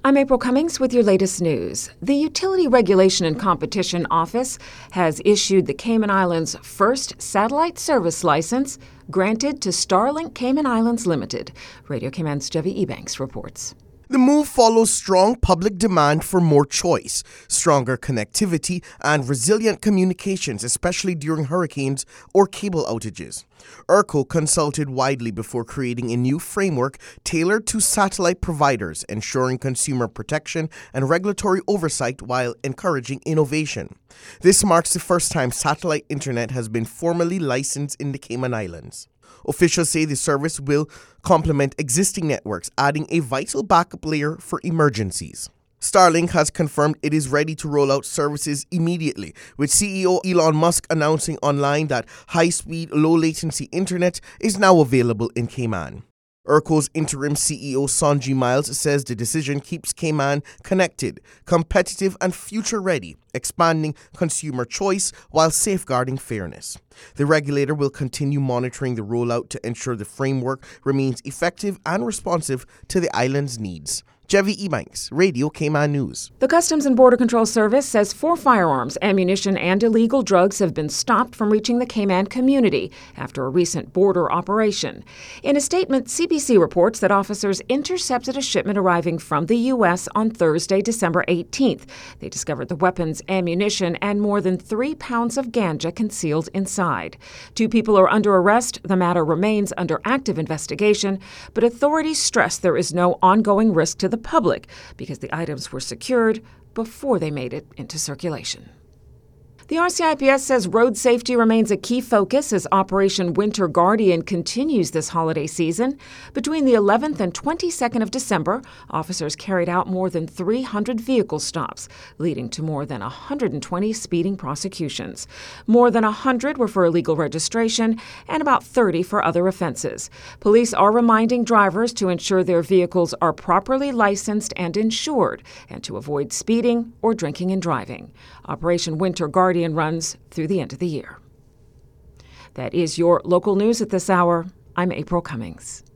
I'm April Cummings with your latest news. The Utility Regulation and Competition Office has issued the Cayman Islands' first satellite service license, granted to Starlink Cayman Islands Limited. Radio Cayman's Jevi Ebanks reports. The move follows strong public demand for more choice, stronger connectivity, and resilient communications, especially during hurricanes or cable outages. ERCO consulted widely before creating a new framework tailored to satellite providers, ensuring consumer protection and regulatory oversight while encouraging innovation. This marks the first time satellite internet has been formally licensed in the Cayman Islands. Officials say the service will complement existing networks, adding a vital backup layer for emergencies. Starlink has confirmed it is ready to roll out services immediately, with CEO Elon Musk announcing online that high-speed, low-latency internet is now available in Cayman. ERCO's interim CEO Sanji Miles says the decision keeps Cayman connected, competitive, and future-ready, expanding consumer choice while safeguarding fairness. The regulator will continue monitoring the rollout to ensure the framework remains effective and responsive to the island's needs. Jevi Ebanks, Radio Cayman News. The Customs and Border Control Service says 4 firearms, ammunition, and illegal drugs have been stopped from reaching the Cayman community after a recent border operation. In a statement, CBC reports that officers intercepted a shipment arriving from the U.S. on Thursday, December 18th. They discovered the weapons, ammunition, and more than 3 pounds of ganja concealed inside. 2 people are under arrest. The matter remains under active investigation, but authorities stress there is no ongoing risk to the public because the items were secured before they made it into circulation. The RCIPS says road safety remains a key focus as Operation Winter Guardian continues this holiday season. Between the 11th and 22nd of December, officers carried out more than 300 vehicle stops, leading to more than 120 speeding prosecutions. More than 100 were for illegal registration and about 30 for other offenses. Police are reminding drivers to ensure their vehicles are properly licensed and insured and to avoid speeding or drinking and driving. Operation Winter Guardian runs through the end of the year. That is your local news at this hour. I'm April Cummings.